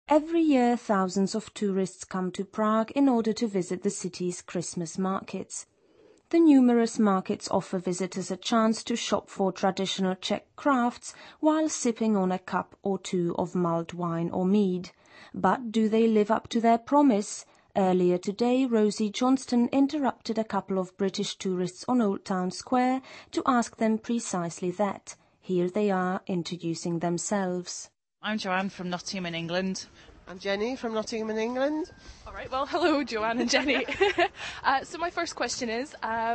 Every year thousands of tourists come to Prague in order to visit the city's Christmas markets. The numerous markets offer visitors a chance to shop for traditional Czech crafts while sipping on a cup or two of mulled wine or mead. But do they live up to their promise? Earlier today, Rosie Johnston interrupted a couple of British tourists on Old Town Square to ask them precisely that. Here they are introducing themselves. I'm Joanne from Nottingham in England. I'm Jenny from Nottingham in England. All right, well, hello, Joanne and Jenny. So my first question is,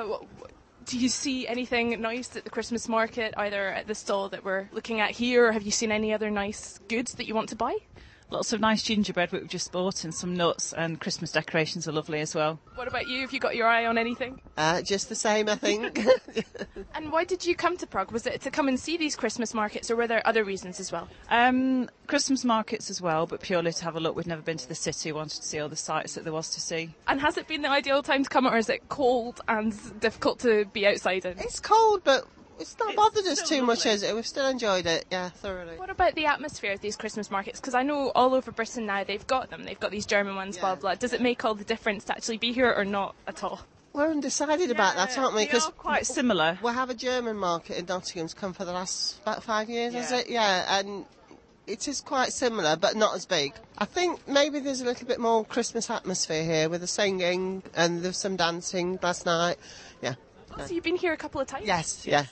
do you see anything nice at the Christmas market, either at the stall that we're looking at here, or have you seen any other nice goods that you want to buy? Lots of nice gingerbread we've just bought and some nuts, and Christmas decorations are lovely as well. What about you? Have you got your eye on anything? Just the same, I think. And why did you come to Prague? Was it to come and see these Christmas markets, or were there other reasons as well? Christmas markets as well, but purely to have a look. We'd never been to the city, wanted to see all the sights that there was to see. And has it been the ideal time to come, or is it cold and difficult to be outside in? It's cold, but it's not bothered us too much, has it? We've still enjoyed it, yeah, thoroughly. What about the atmosphere of these Christmas markets? Because I know all over Britain now they've got them. They've got these German ones, blah, blah. Does it make all the difference to actually be here or not at all? We're undecided about that, aren't we? They are quite similar. We have a German market in Nottingham's come for the last about 5 years, is it? Yeah, and it is quite similar, but not as big. I think maybe there's a little bit more Christmas atmosphere here with the singing and there's some dancing last night. Yeah. Oh, so you've been here a couple of times? Yes. Yeah.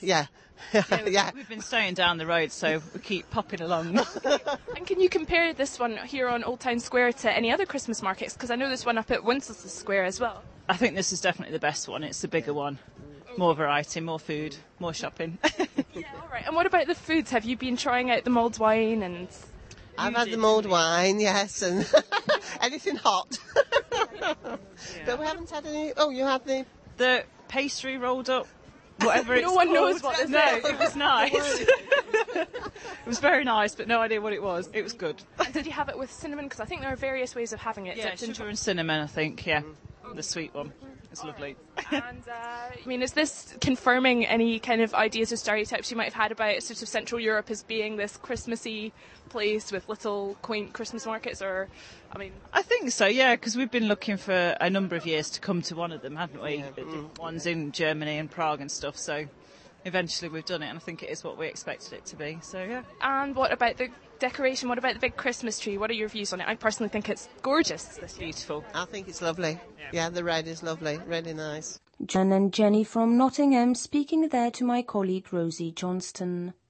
Yeah, we've been staying down the road, so we keep popping along. And can you compare this one here on Old Town Square to any other Christmas markets? Because I know there's one up at Wenceslas Square as well. I think this is definitely the best one. It's the bigger one. More variety, more food, more shopping. Yeah, all right. And what about the foods? Have you been trying out the mulled wine and... I've had the mulled wine, yes, and anything hot. But we haven't had any... Oh, you had the pastry rolled up, whatever it's No one called. knows what this is. It was nice. It was very nice, but no idea what it was. It was good. And did you have it with cinnamon? Because I think there are various ways of having it. Yeah, ginger and cinnamon, I think, yeah. The sweet one. It's lovely. And, is this confirming any kind of ideas or stereotypes you might have had about sort of Central Europe as being this Christmassy place with little quaint Christmas markets, or, I think so, yeah, because we've been looking for a number of years to come to one of them, haven't we? Ones in Germany and Prague and stuff, so eventually we've done it, and I think it is what we expected it to be, so yeah. And what about the decoration? What about the big Christmas tree? What are your views on it? I personally think it's gorgeous this year. Beautiful. I think it's lovely. Yeah, the red is lovely, really nice. Jen and Jenny from Nottingham speaking there to my colleague Rosie Johnston.